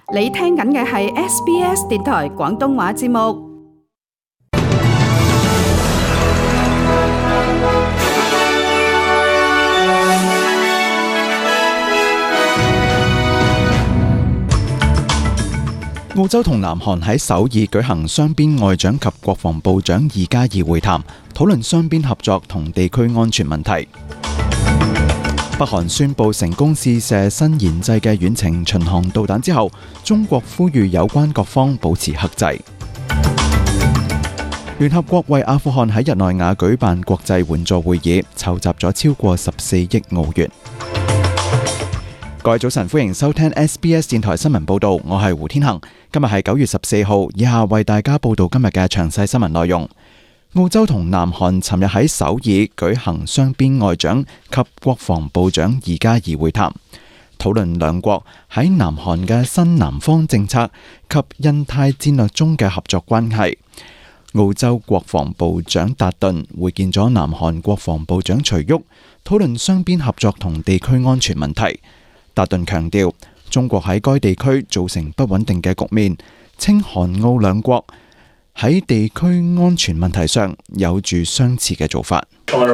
你聽緊嘅係 SBS 電台廣東話節目。 澳洲同南韓喺首爾舉行雙邊外長及國防部長2+2會談，討論雙邊合作同地區安全問題。北韓宣布成功試射新研製嘅遠程巡航導彈之後，中國呼籲有關各方保持克制。聯合國為阿富汗喺日內瓦舉辦國際援助會議，籌集咗超過14億澳元。各位早晨，歡迎收聽 SBS 電台新聞報道，我係胡天恒。今日係9月14號，以下為大家報道今日嘅詳細新聞內容。澳洲同南韓尋日喺首爾舉行雙邊外長及國防部長2+2會談，討論兩國喺南韓嘅新南方政策及印太戰略中嘅合作關係。澳洲國防部長達頓會見咗南韓國防部長徐旭，討論雙邊合作同地區安全問題。達頓強調，中國喺該地區造成不穩定嘅局面，稱韓澳兩國喺地區安全問題上有住相似嘅做法。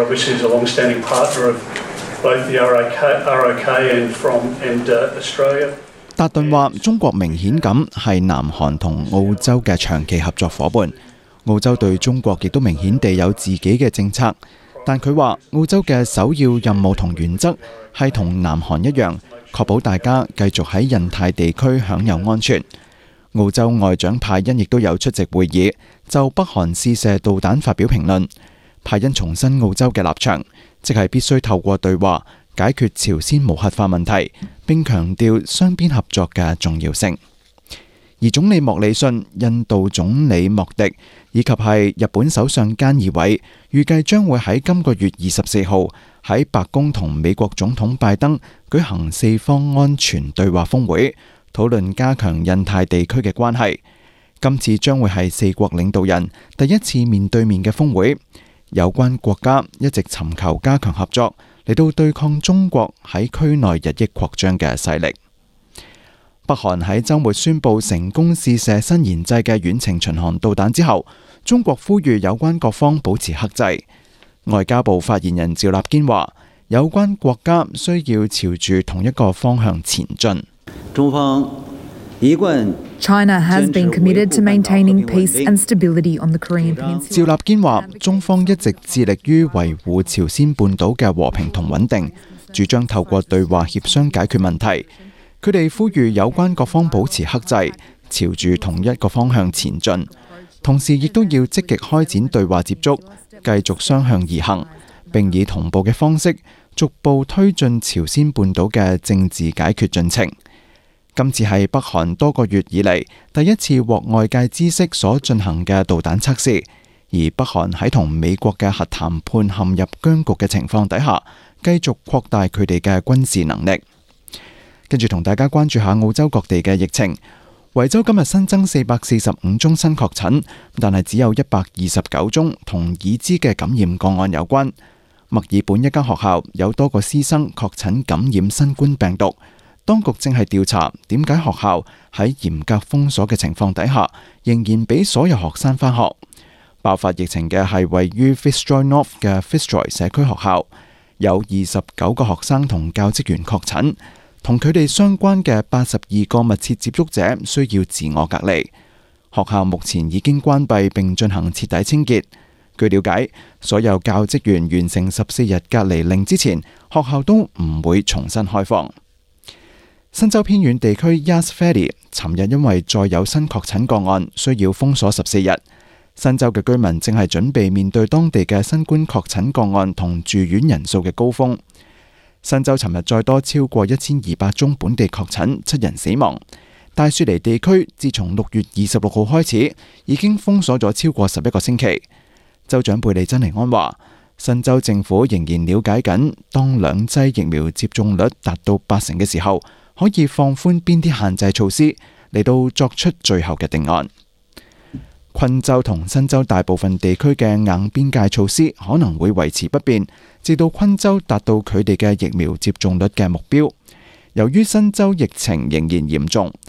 達頓話，中國明顯咁係南韓同澳洲嘅長期合作夥伴，澳洲對中國亦都明顯地有自己嘅政策，但佢話澳洲嘅首要任務同原則係同南韓一樣，確保大家繼續喺印太地區享有安全。澳洲外長派恩亦都有出席會議，就北韓試射導彈發表評論。派恩重申澳洲嘅立場，即係必須透過對話解決朝鮮無核化問題，並強調雙邊合作嘅重要性。而總理莫里遜、印度總理莫迪以及係日本首相菅義偉，預計將會喺今個月24號喺白宮同美國總統拜登舉行4方安全對話峰會，討論加強印太地區嘅關係。今次將會係4國領導人第一次面對面嘅峰會，有關國家一直尋求加強合作，嚟到對抗中國喺區內日益擴張嘅勢力。北韓喺週末宣布成功試射新研製嘅遠程巡航導彈之後，中國呼籲有關各方保持克制。外交部發言人趙立堅話，有關國家需要朝住同一個方向前進。 中方一貫 China has been committed to maintaining peace and stability on the Korean Peninsula. 趙立堅話，中方一直致力於維護朝鮮半島嘅和平同穩定，主張透過對話協商解決問題。佢哋呼籲有關各方保持克制，朝住同一個方向前進，同時亦都要積極開展對話接觸，繼續雙向而行，並以同步嘅方式逐步推進朝鮮半島嘅政治解決進程。今次係北韓多個月以嚟第一次獲外界知悉所進行嘅導彈測試，而北韓喺同美國嘅核談判陷入僵局嘅情況底下，繼續擴大佢哋嘅軍事能力。跟住同大家關注下澳洲各地嘅疫情。維州今日新增445宗新確診，但係只有129宗同已知嘅感染個案有關。墨爾本一間學校有多個師生確診感染新冠病毒，當局正係調查點解學校喺嚴格封鎖嘅情況底下，仍然俾所有學生返學。爆發疫情嘅係位於 Fitzroy North 嘅 Fitzroy 社區學校，有29個學生同教職員確診。同佢哋相關嘅82個密切接觸者需要自我隔離。學校目前已經關閉並進行徹底清潔。據了解，所有教職員完成14日隔離令之前，學校都唔會重新開放。新州偏遠地區 Yass Valley 尋日因為再有新確診個案，需要封鎖14日。新州嘅居民正係準備面對當地嘅新冠確診個案同住院人數嘅高峰。新州尋日再多超過1200宗本地確診，7人死亡。大雪梨地區自從6月26號開始，已經封鎖咗超過11個星期。州長貝利珍尼安話，新州政府仍然了解緊，當2劑疫苗接種率達到80%嘅時候，可以放寬邊啲限制措施，嚟到作出最後嘅定案。昆州同新州大部分地區嘅硬邊界措施可能會維持不變，直到昆州達到佢哋嘅疫苗接種率嘅目標。由於新州疫情仍然嚴重，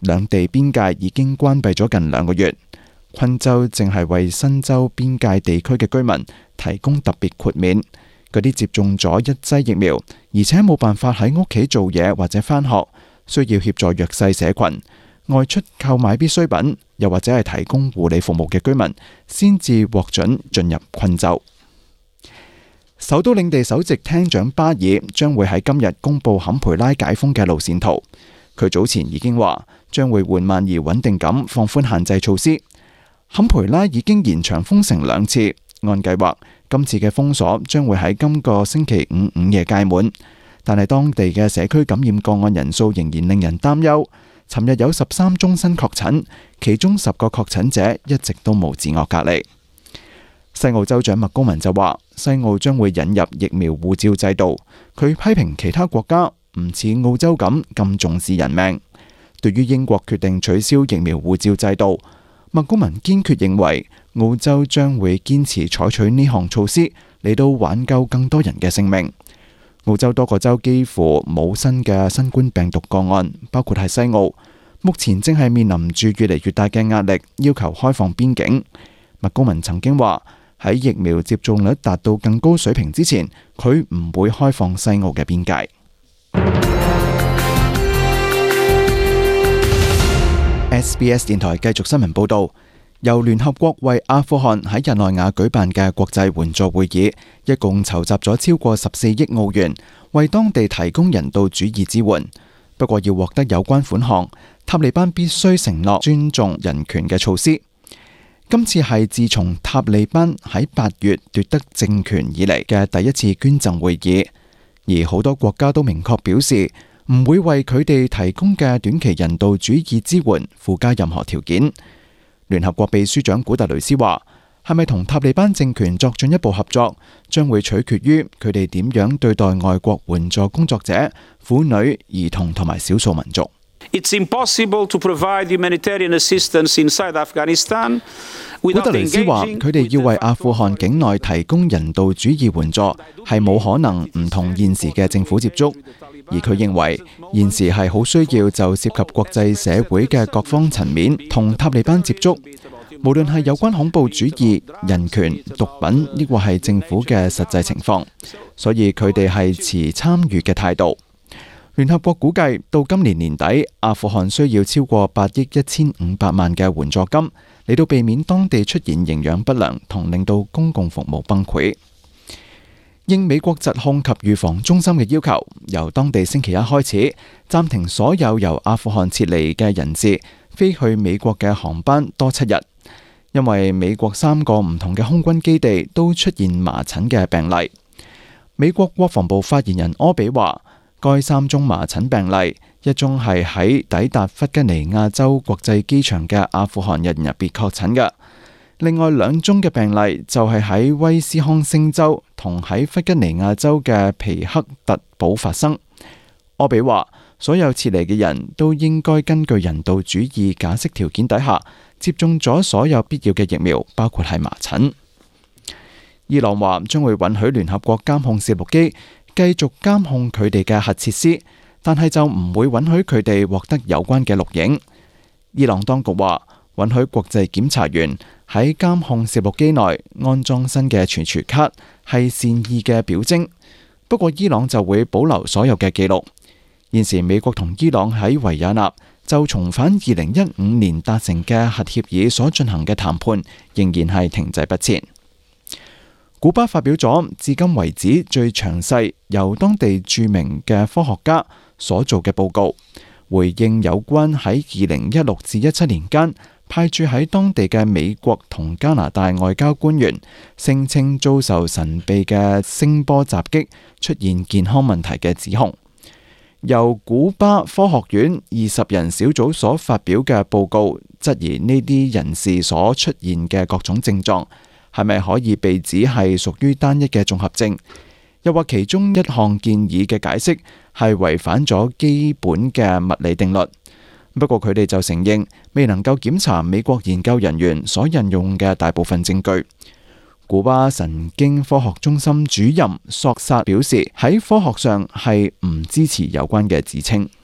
兩地邊界已經關閉咗近2個月。昆州正係為新州邊界地區嘅居民提供特別豁免，嗰啲接種咗1劑疫苗，而且冇辦法喺屋企做嘢或者返學，需要協助弱勢社群、外出購買必需品，又或者係提供護理服務嘅居民，先至獲准進入昆州。首都領地首席廳長巴爾將會喺今日公布坎培拉解封嘅路線圖。佢早前已經話將會緩慢而穩定咁放寬限制措施。坎培拉已經延長封城2次，按計劃今次嘅封鎖將會喺今個星期5午夜屆滿，但係當地嘅社區感染個案人數仍然令人擔憂。尋日有13宗新確診，其中10個確診者一直都冇自我隔離。西澳州長麥高文就話，西澳將會引入疫苗護照制度。佢批評其他國家唔似澳洲咁重視人命。對於英國決定取消疫苗護照制度，麥高文堅決認為澳洲將會堅持採取呢項措施嚟到挽救更多人嘅性命。澳洲多個州幾乎冇新嘅新冠病毒個案，包括係西澳，目前正係面臨住越嚟越大嘅壓力，要求開放邊境。麥高文曾經話喺疫苗接種率達到更高水平之前，佢唔會開放西澳嘅邊界。SBS 電台繼續新聞報道，由聯合國為阿富汗喺日內瓦舉辦嘅國際援助會議，一共籌集咗超過14億澳元，為當地提供人道主義支援。不過要獲得有關款項，塔利班必須承諾尊重人權嘅措施。今次係自從塔利班喺8月奪得政權以嚟嘅第一次捐贈會議，而好多國家都明確表示唔會為佢哋提供嘅短期人道主義支援附加任何條件。聯合國秘書長古特雷斯話，係咪同塔利班政權作進一步合作，將會取決於佢哋點樣對待外國援助工作者、婦女、兒童同埋少數民族。 It's impossible to provide humanitarian assistance inside Afghanistan. 古特雷斯話，佢哋要為阿富汗境內提供人道主義援助，係冇可能唔同現時嘅政府接觸。而佢認為現時係好需要就涉及國際社會嘅各方層面同塔利班接觸，無論係有關恐怖主義、人權、毒品，抑或係政府嘅實際情況，所以佢哋係持參與嘅態度。聯合國估計到今年年底，阿富汗需要超過8億1500萬嘅援助金，嚟到避免當地出現營養不良同令到公共服務崩潰。應美國疾控及預防中心嘅要求，由當地星期一開始暫停所有由阿富汗撤離嘅人士飛去美國嘅航班多7日，因為美國3個唔同嘅空軍基地都出現麻疹嘅病例。美國國防部發言人柯比話，該3宗麻疹病例，一宗係喺抵達弗吉尼亞州國際機場嘅阿富汗人入邊確診嘅，另外2宗嘅病例就係喺威斯康星州同喺弗吉尼亞州嘅皮克特堡發生。柯比話，所有撤離嘅人都應該根據人道主義假釋條件底下接種咗所有必要嘅疫苗，包括係麻疹。伊朗話將會允許聯合國監控攝錄機繼續監控佢哋嘅核設施，但係就唔會允許佢哋獲得有關嘅錄影。伊朗當局話，允許國際檢查員喺監控攝錄機內安裝新嘅存儲卡係善意嘅表徵，不過伊朗就會保留所有嘅記錄。現時美國同伊朗喺維也納就重返2015年達成嘅核協議所進行嘅談判，仍然係停滯不前。古巴發表咗至今為止最詳細由當地著名嘅科學家所做嘅報告，回應有關喺2016至17年間派駐喺當地嘅美國同加拿大外交官員聲稱遭受神秘嘅聲波襲擊，出現健康問題嘅指控。由古巴科學院20人小組所發表嘅報告，質疑呢啲人士所出現嘅各種症狀係咪可以被指係屬於單一嘅綜合症？又或其中一項建議嘅解釋係違反咗基本嘅物理定律。不過佢哋就承認未能夠檢查美國研究人員所引用嘅大部分證據。古巴神經科學中心主任索薩表示，喺科學上係唔支持有關嘅指稱。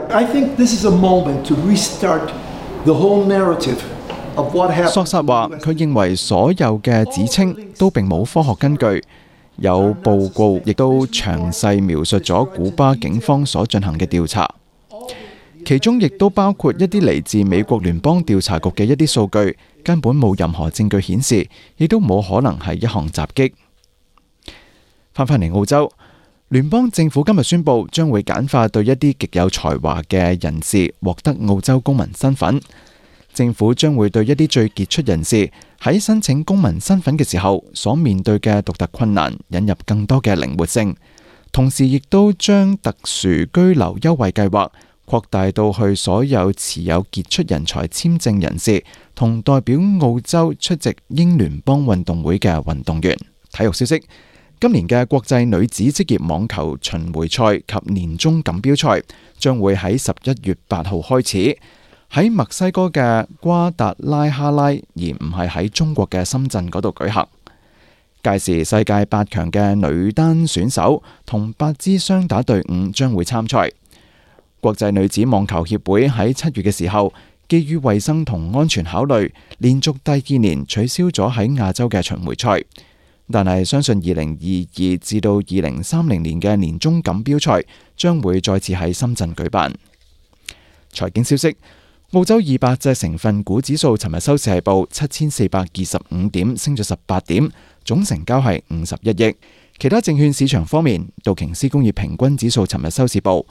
I think this is a moment to restart the whole narrative of what happened. 索薩話：佢認為所有嘅指稱都並冇科學根據，有報告亦都詳細描述咗古巴警方所進行嘅調查，其中亦都包括一啲嚟自美國聯邦調查局嘅一啲數據，根本冇任何證據顯示，亦都冇可能係一項襲擊。返嚟澳洲，聯邦政府今日宣布將會簡化對一啲極有才華嘅人士獲得澳洲公民身份。政府將會對一啲最傑出人士喺申請公民身份嘅時候所面對嘅獨特困難引入更多嘅靈活性，同時亦都將特殊居留優惠計劃擴大到去所有持有傑出人才簽證人士同代表澳洲出席英聯邦運動會嘅運動員。體育消息，今年嘅國際女子職業網球巡迴賽及年終錦標賽將會喺11月8號開始，喺墨西哥嘅瓜達拉哈拉，而唔係喺中國嘅深圳嗰度舉行。屆時世界8強嘅女單選手同8支雙打隊伍將會參賽。國際女子網球協會喺7月嘅時候，基於衛生同安全考慮，連續第2年取消咗喺亞洲嘅巡迴賽，但係相信2022至到2030年嘅年終錦標賽將會再次喺深圳舉辦。財經消息，澳洲200隻成分股指數尋日收市係報7425點，升咗18點，總成交係51億。其他證券市場方面，道瓊斯工業平均指數尋日收市報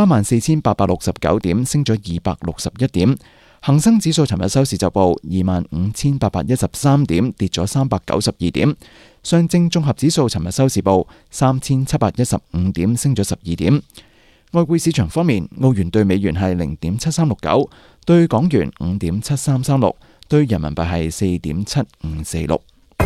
34,869點，升咗261點。恒生指數尋日收市就報25,813點，跌咗392點。上證綜合指數尋日收市報3,715點，升咗12點。外匯市場方面，澳元對美元係0.7369，對港元5.7336，對人民幣係4.7546。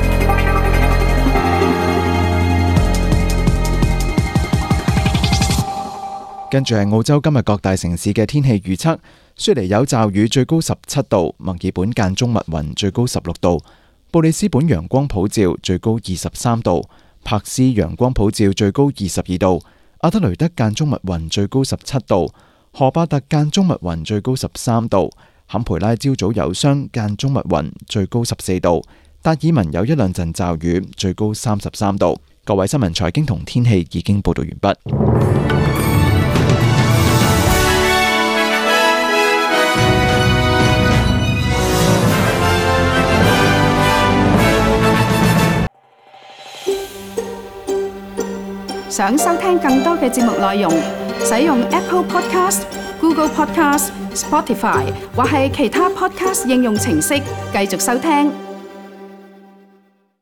跟住係澳洲今日各大城市嘅天氣預測：雪梨有驟雨，最高17度；墨爾本間中密雲，最高16度；布里斯本陽光普照，最高23度；柏斯陽光普照，最高22度；阿德雷德間中密雲，最高17度；荷巴特間中密雲，最高13度；坎培拉朝早有霜間中密雲，最高14度；達爾文有一兩陣驟雨，最高33度。各位新聞財經同天氣已經報道完畢。 想收聽更多嘅節目內容，使用 Apple Podcast、Google Podcast、Spotify 或係其他 Podcast 應用程式繼續收聽。